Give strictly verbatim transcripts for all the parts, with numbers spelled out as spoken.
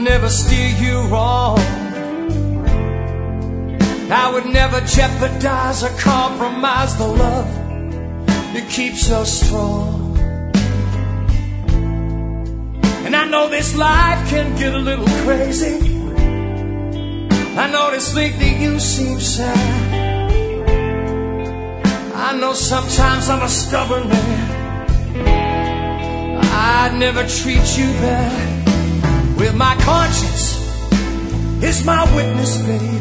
never steer you wrong. I would never jeopardize or compromise the love that keeps us strong. And I know this life can get a little crazy. I notice lately you seem sad. I know sometimes I'm a stubborn man. I'd never treat you bad. With my conscience is my witness, baby.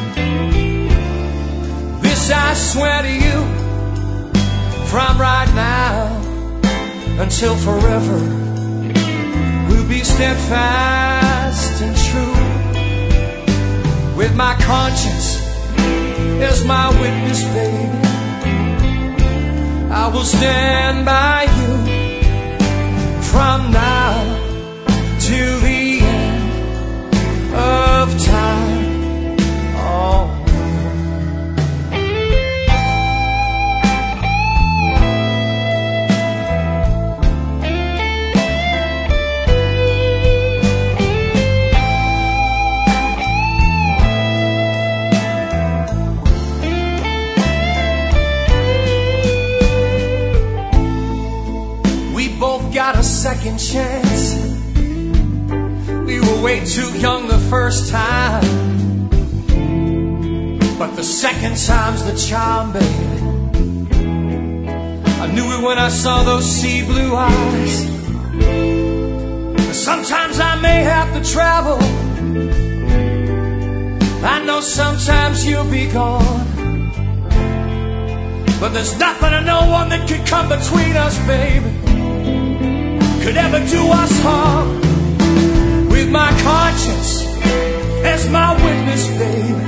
This I swear to you, from right now until forever, we'll be steadfast and true. With my conscience as my witness, baby, I will stand by you from now to the end of time. Oh. Got a second chance. We were way too young the first time, but the second time's the charm, baby. I knew it when I saw those sea blue eyes. Sometimes I may have to travel. I know sometimes you'll be gone, but there's nothing or no one that could come between us, baby, could ever do us harm. With my conscience as my witness, baby,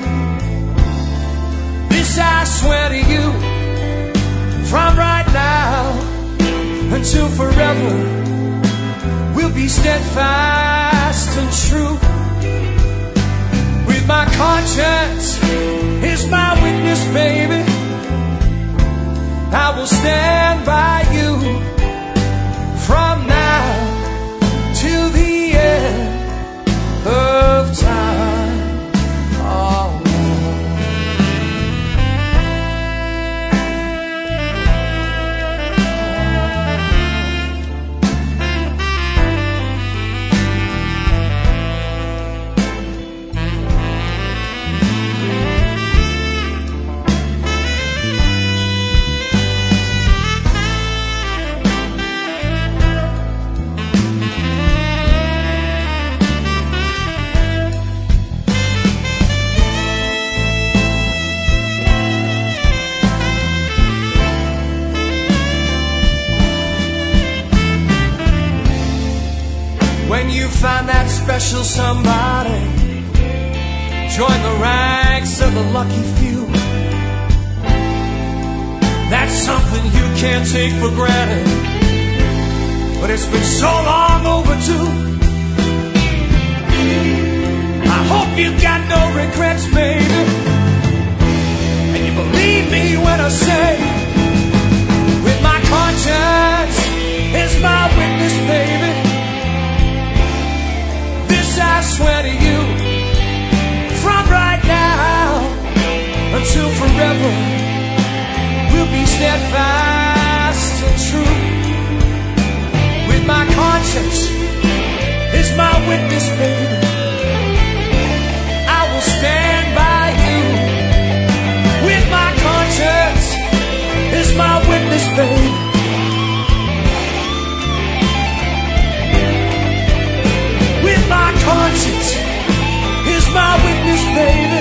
this I swear to you, from right now until forever, we'll be steadfast and true. With my conscience as my witness, baby, I will stand by you from now to the end of time. Oh. When you find that special somebody, join the ranks of the lucky few. That's something you can't take for granted, but it's been so long overdue. I hope you got no regrets, baby, and you believe me when I say, with my conscience is my witness, baby, I swear to you, from right now until forever, we'll be steadfast and true. With my conscience is my witness, baby, I will stand by you. With my conscience is my witness, baby, my conscience is my witness, baby.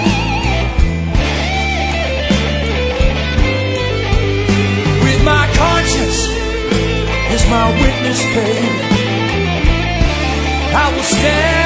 With my conscience is my witness, baby, I will stand